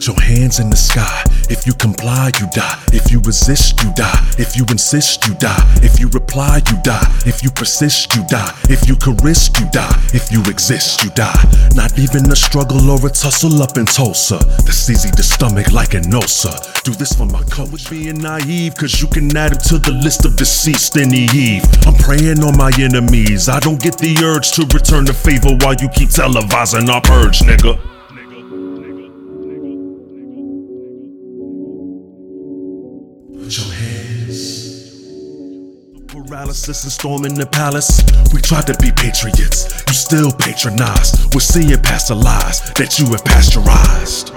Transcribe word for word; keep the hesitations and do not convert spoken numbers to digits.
Put your hands in the sky. If you comply, you die. If you resist, you die. If you insist, you die. If you reply, you die. If you persist, you die. If you could risk, you die. If you exist, you die. Not even a struggle or a tussle up in Tulsa. That's easy to stomach like an ulcer. Do this for my culture. Being naive, cause you can add it to the list of deceased any eve. I'm praying on my enemies. I don't get the urge to return the favor while you keep televising our purge, nigga. Put your hands. Paralysis and storming the palace. We tried to be patriots. You still patronize. We're seeing past the lies that you have pasteurized.